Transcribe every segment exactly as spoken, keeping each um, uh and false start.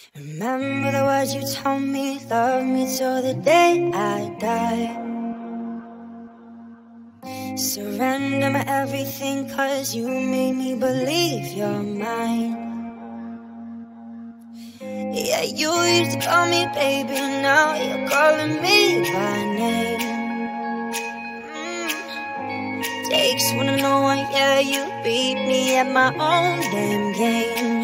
Remember the words you told me, love me till the day I die. Surrender my everything, cause you made me believe you're mine. Yeah, you used to call me baby, now you're calling me by name. mm. Takes one to know one, yeah, you beat me at my own damn game.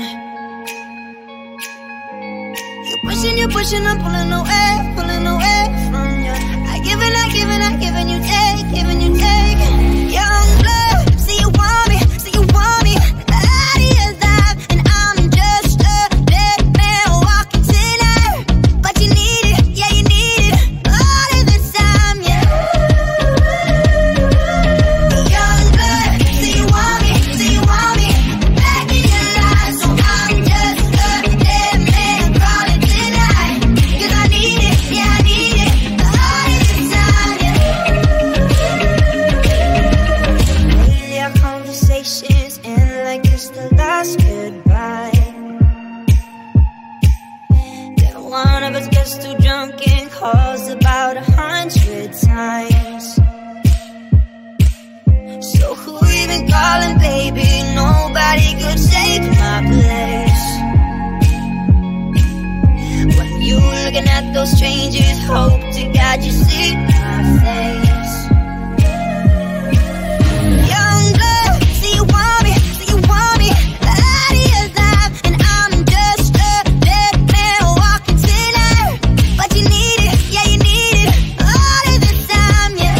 You pushing, you pushing, I'm pulling away, pulling away from you. I give and I give and I give and you take, giving you take. Young blood, say you want me, say you want me out of your life, and I'm just a dead man walking tonight. But you need it, yeah you need it all of the time, yeah. Young blood, say you want me, say you want me back in your life, so I'm just a dead man crawling tonight. Cause I need it, yeah I need it all of the time, yeah. Lately our conversations end like it's the last goodbye. Then one of us gets too drunk and calls about a hundred times. So who even calling, baby? Nobody could take my place. When you looking at those strangers, hope to God you see my face. Young blood, say you want me, say you want me out of your life, and I'm just a dead man walking tonight. But you need it, yeah you need it all of the time, yeah.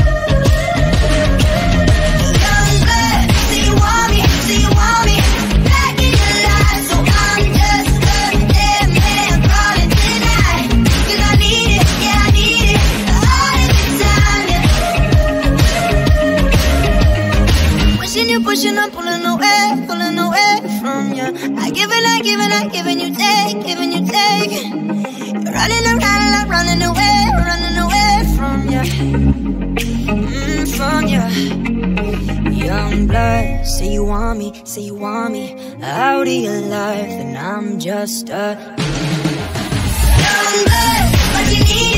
Young blood, say you want me, say you want me back in your life, so I'm just a dead man crawling tonight. Cause I need it, yeah I need it all of the time, yeah. Pushing you, pushing, I'm pulling away, pulling away from you. I give and I give and I give and you take, giving you take. You're running around and I'm running away, running away from you, mm, from you. Young blood, say you want me, say you want me out of your life, and I'm just a young blood, but you need it.